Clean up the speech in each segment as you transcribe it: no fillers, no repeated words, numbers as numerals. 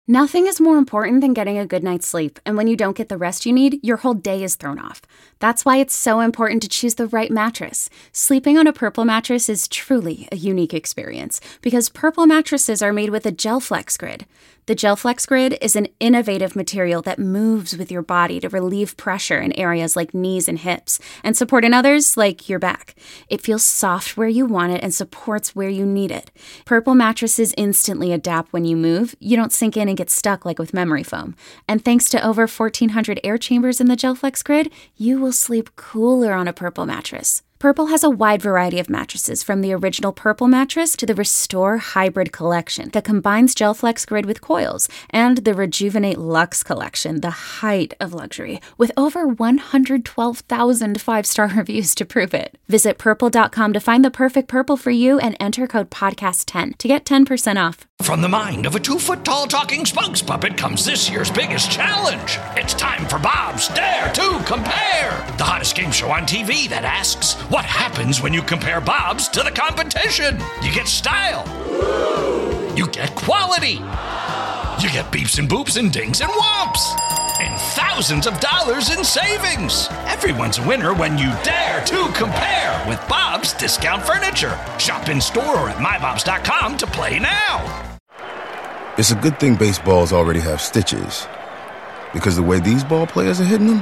Nothing is more important than getting a good night's sleep, and when you don't get the rest you need, your whole day is thrown off. That's why it's so important to choose the right mattress. Sleeping on a Purple mattress is truly a unique experience, because Purple mattresses are made with a GelFlex Grid. The GelFlex Grid is an innovative material that moves with your body to relieve pressure in areas like knees and hips, and support in others like your back. It feels soft where you want it and supports where you need it. Purple mattresses instantly adapt when you move. You don't sink in and get stuck like with memory foam. And thanks to over 1,400 air chambers in the GelFlex Grid, you will sleep cooler on a Purple mattress. Purple has a wide variety of mattresses, from the original Purple mattress to the Restore Hybrid collection that combines GelFlex Grid with coils, and the Rejuvenate Luxe collection, the height of luxury, with over 112,000 five-star reviews to prove it. Visit purple.com to find the perfect Purple for you and enter code podcast10 to get 10% off. From the mind of a 2-foot-tall talking spokes puppet comes this year's biggest challenge. It's time for Bob's Dare to Compare, the hottest game show on TV that asks, what happens when you compare Bob's to the competition? You get style. You get quality. You get beeps and boops and dings and whomps. And thousands of dollars in savings. Everyone's a winner when you dare to compare with Bob's Discount Furniture. Shop in store or at mybobs.com to play now. It's a good thing baseballs already have stitches, because the way these ball players are hitting them,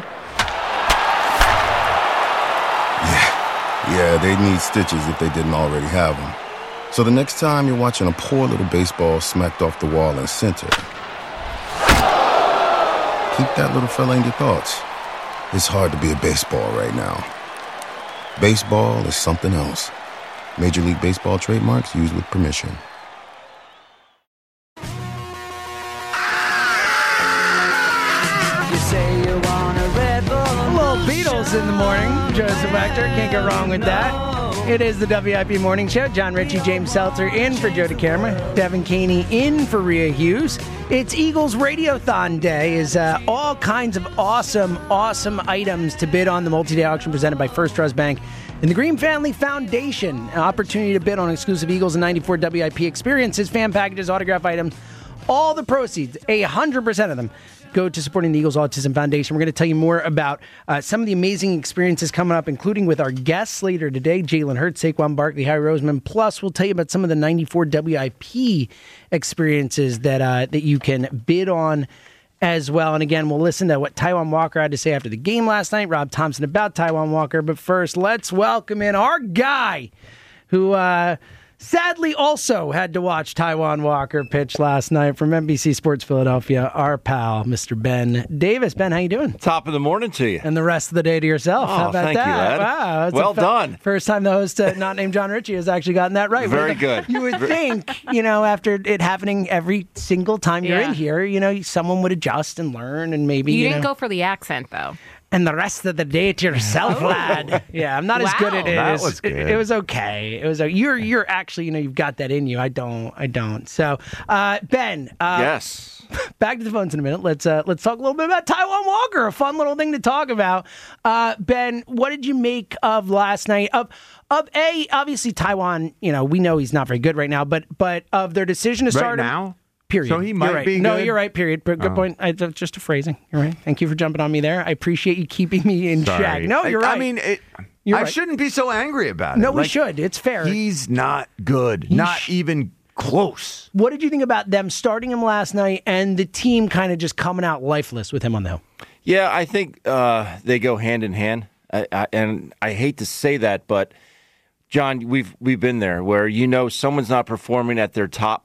yeah, they need stitches if they didn't already have them. So the next time you're watching a poor little baseball smacked off the wall in center, keep that little fella in your thoughts. It's hard to be a baseball right now. Baseball is something else. Major League Baseball trademarks used with permission. In the morning, Joseph Hector, can't go wrong with that. It is the WIP Morning Show. John Ritchie, James Seltzer in for Joe DeCamera, Devin Caney in for Rhea Hughes. It's Eagles Radiothon Day. Is all kinds of awesome items to bid on. The multi-day auction presented by First Trust Bank and the Green Family Foundation. An opportunity to bid on exclusive Eagles and 94 WIP experiences, fan packages, autograph items. All the proceeds, 100% of them, go to supporting the Eagles Autism Foundation. We're going to tell you more about some of the amazing experiences coming up, including with our guests later today, Jalen Hurts, Saquon Barkley, Harry Roseman. Plus, we'll tell you about some of the 94 WIP experiences that you can bid on as well. And again, we'll listen to what Taijuan Walker had to say after the game last night, Rob Thompson about Taijuan Walker. But first, let's welcome in our guy who sadly also had to watch Taijuan Walker pitch last night from NBC Sports Philadelphia, our pal, Mr. Ben Davis. Ben, how you doing? Top of the morning to you. And the rest of the day to yourself. How about thank that? You, Ed. Wow. Well done. First time the host not named John Ritchie has actually gotten that right. Very good. You would think, after it happening every single time you're in here, someone would adjust and learn and maybe, You didn't go for the accent, though. And the rest of the day to yourself, lad. Yeah, I'm not as good at it. That was good. It was okay. It was. You're actually, you've got that in you. I don't. So, Ben. Yes. Back to the phones in a minute. Let's talk a little bit about Taijuan Walker. A fun little thing to talk about. Ben, what did you make of last night? Obviously Taijuan. We know he's not very good right now, but of their decision to start right now. Period. So he might be good? No, you're right, period. Good point. Just a phrasing. You're right. Thank you for jumping on me there. I appreciate you keeping me in check. No, you're right. I mean, I shouldn't be so angry about it. No, we should. It's fair. He's not good. Not even close. What did you think about them starting him last night and the team kind of just coming out lifeless with him on the hill? Yeah, I think they go hand in hand. And I hate to say that, but, John, we've been there where someone's not performing at their top.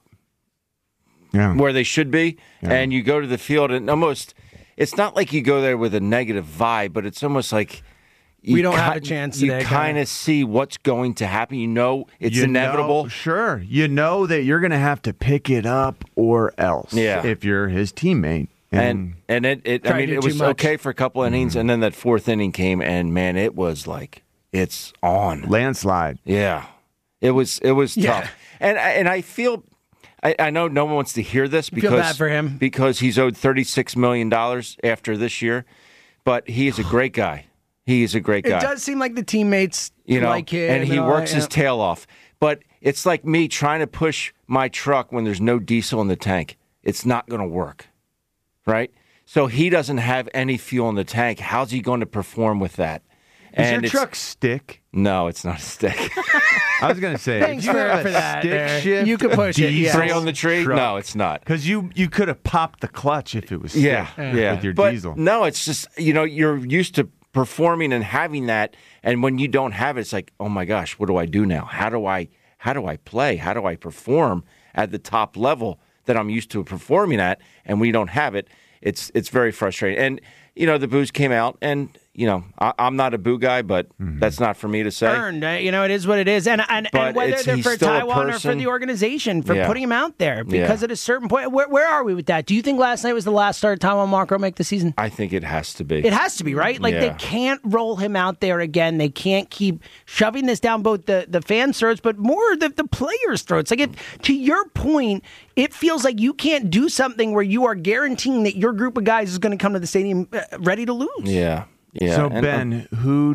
Yeah. Where they should be, and you go to the field, and almost, it's not like you go there with a negative vibe, but it's almost like we don't have a chance today. You kind of see what's going to happen. It's inevitable. Sure. You know that you're going to have to pick it up or else if you're his teammate. And it was okay for a couple innings, and then that fourth inning came, and, man, it was like, it's on. Landslide. Yeah. It was tough. And I feel... I know no one wants to hear this because feel bad for him. Because he's owed $36 million after this year, but he is a great guy. He is a great guy. It does seem like the teammates like him. And he works his tail off. But it's like me trying to push my truck when there's no diesel in the tank. it's not going to work, right? So he doesn't have any fuel in the tank. How's he going to perform with that? Is your truck stick? No, it's not a stick. I was going to say, thanks for that. Stick shift, you could push it. Yeah. Tree on the tree? Truck. No, it's not. Because you could have popped the clutch if it was stick with your diesel. No, it's just, you're used to performing and having that, and when you don't have it, it's like, oh my gosh, what do I do now? How do I play? How do I perform at the top level that I'm used to performing at? And when you don't have it, it's very frustrating. And the boos came out, and I'm not a boo guy, but that's not for me to say. Earned, it is what it is, and whether they're for Taiwan or for the organization for putting him out there, because at a certain point, where are we with that? Do you think last night was the last start Taiwan Walker will make the season? I think it has to be. It has to be, right? Like they can't roll him out there again. They can't keep shoving this down both the fans' throats, but more the players' throats. Like to your point, it feels like you can't do something where you are guaranteeing that your group of guys is going to come to the stadium ready to lose. Yeah. Yeah. So, Ben,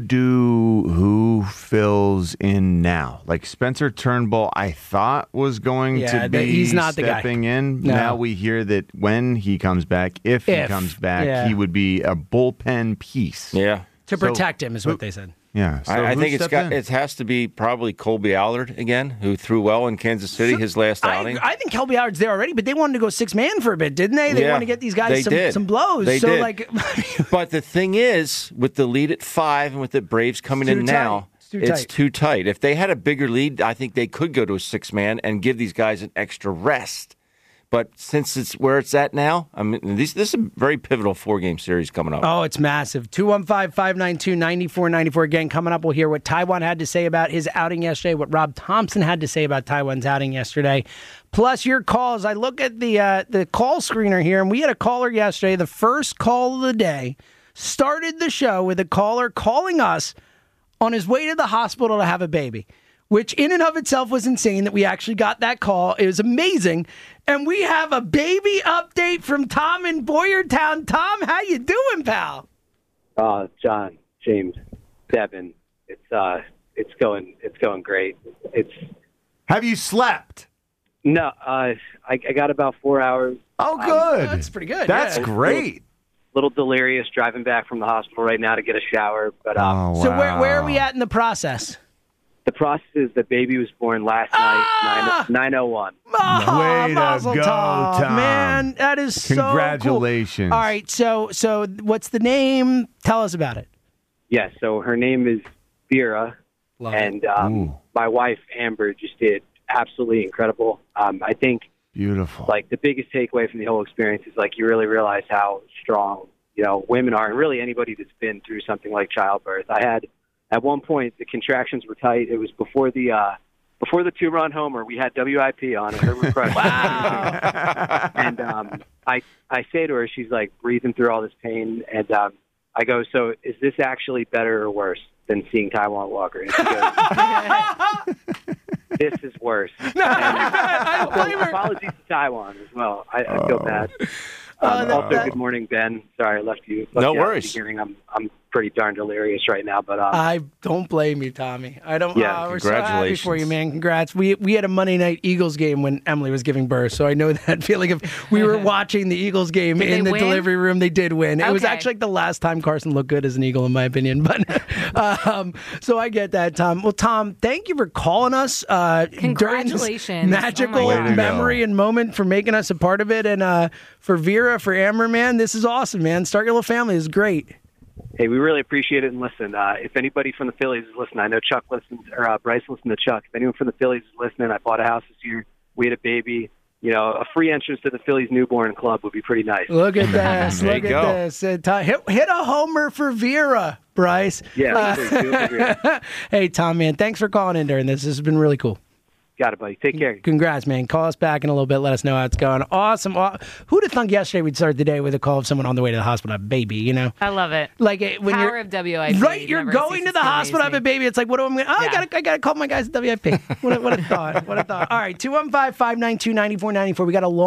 who fills in now? Like Spencer Turnbull, I thought was going to be he's not stepping in. No. Now we hear that when he comes back, if he comes back, he would be a bullpen piece. Yeah. To protect him is what they said. Yeah, so I think it has to be probably Colby Allard again, who threw well in Kansas City his last outing. I think Colby Allard's there already, but they wanted to go 6-man for a bit, didn't they? They wanted to get these guys some blows. They did. But the thing is, with the lead at 5 and with the Braves coming in now, it's too tight. If they had a bigger lead, I think they could go to a 6-man and give these guys an extra rest. But since it's where it's at now, I mean, this is a very pivotal 4-game series coming up. Oh, it's massive. 215-592-9494. Again, coming up, we'll hear what Taiwan had to say about his outing yesterday, what Rob Thompson had to say about Taiwan's outing yesterday. Plus your calls. I look at the call screener here, and we had a caller yesterday, the first call of the day, started the show with a caller calling us on his way to the hospital to have a baby, which in and of itself was insane that we actually got that call. It was amazing. And we have a baby update from Tom in Boyertown. Tom, how you doing, pal? John, James, Devin, it's going great. Have you slept? No, I got about 4 hours. Oh, good. That's pretty good. That's great. Little delirious driving back from the hospital right now to get a shower. But So where are we at in the process? The process is the baby was born last night, 9:01. Way to go, Tom. Man, that is so Congratulations. Cool. All right, so what's the name? Tell us about it. Yes, so her name is Vera, and my wife, Amber, just did absolutely incredible. I think beautiful. Like the biggest takeaway from the whole experience is like you really realize how strong, women are, and really anybody that's been through something like childbirth. At one point, the contractions were tight. It was before the 2-run homer. We had WIP on at her request. Wow. And I say to her, she's like breathing through all this pain, and I go, so is this actually better or worse than seeing Taiwan Walker? And she goes, this is worse. No, I blame her. Apologies to Taiwan as well. I feel bad. Also, good morning, Ben. Sorry, I left you. No worries. I'm pretty darn delirious right now, but I don't blame you, Tommy. I don't. Yeah, we're so happy for you, man. Congrats. We had a Monday night Eagles game when Emily was giving birth, so I know that feeling of we were watching the Eagles game in the delivery room. They did win. Okay. It was actually like the last time Carson looked good as an Eagle, in my opinion. But so I get that, Tom. Well, Tom, thank you for calling us. Congratulations! During this magical memory and moment for making us a part of it, and for Vera, for Amber, man, this is awesome, man. Start your little family is great. Hey, we really appreciate it. And listen, if anybody from the Phillies is listening, I know Chuck listens, or Bryce listens to Chuck. If anyone from the Phillies is listening, I bought a house this year. We had a baby. A free entrance to the Phillies newborn club would be pretty nice. Look at this. Look at this. Hit a homer for Vera, Bryce. Yeah. Hey, Tom, man, thanks for calling in during this. This has been really cool. Got it, buddy. Take care. Congrats, man. Call us back in a little bit. Let us know how it's going. Awesome. Who'd have thought yesterday we'd start the day with a call of someone on the way to the hospital, a baby, I love it. Like when Power you're of WIP. Right, you're going to the hospital to have a baby. It's like, what am I going to I gotta call my guys at WIP. What a thought. What a thought. All right, 215-592-9494. We got a long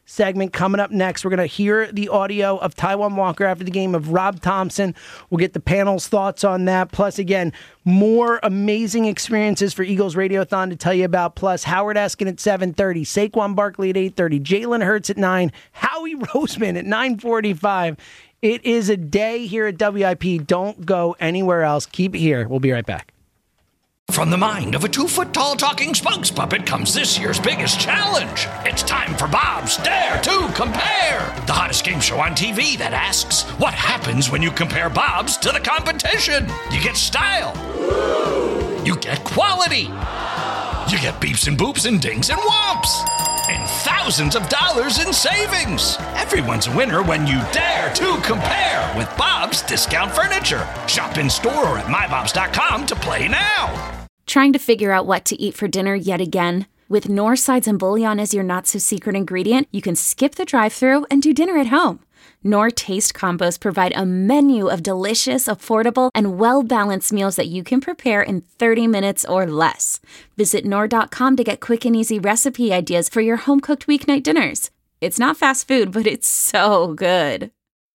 segment coming up next. We're going to hear the audio of Taijuan Walker after the game of Rob Thompson. We'll get the panel's thoughts on that. Plus, again, more amazing experiences for Eagles Radiothon to tell you about. Plus, Howard Eskin at 7:30, Saquon Barkley at 8:30, Jalen Hurts at 9, Howie Roseman at 9:45. It is a day here at WIP. Don't go anywhere else. Keep it here. We'll be right back. From the mind of a 2-foot-tall talking spokes puppet comes this year's biggest challenge. It's time for Bob's Dare to Compare, the hottest game show on TV that asks, what happens when you compare Bob's to the competition? You get style. You get quality. You get beeps and boops and dings and whomps. And thousands of dollars in savings. Everyone's a winner when you dare to compare with Bob's Discount Furniture. Shop in store or at mybobs.com to play now. Trying to figure out what to eat for dinner yet again? With Knorr sides and bouillon as your not-so-secret ingredient, you can skip the drive-thru and do dinner at home. Knorr Taste Combos provide a menu of delicious, affordable, and well-balanced meals that you can prepare in 30 minutes or less. Visit Knorr.com to get quick and easy recipe ideas for your home-cooked weeknight dinners. It's not fast food, but it's so good.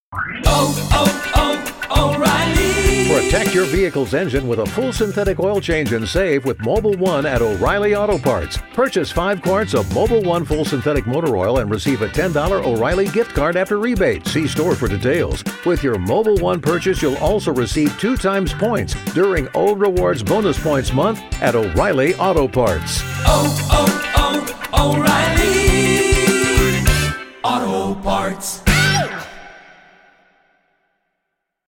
O'Reilly. Protect your vehicle's engine with a full synthetic oil change and save with Mobil 1 at O'Reilly Auto Parts. Purchase 5 quarts of Mobil 1 full synthetic motor oil and receive a $10 O'Reilly gift card after rebate. See store for details. With your Mobil 1 purchase, you'll also receive 2 times points during O Rewards Bonus Points Month at O'Reilly Auto Parts. O'Reilly Auto Parts.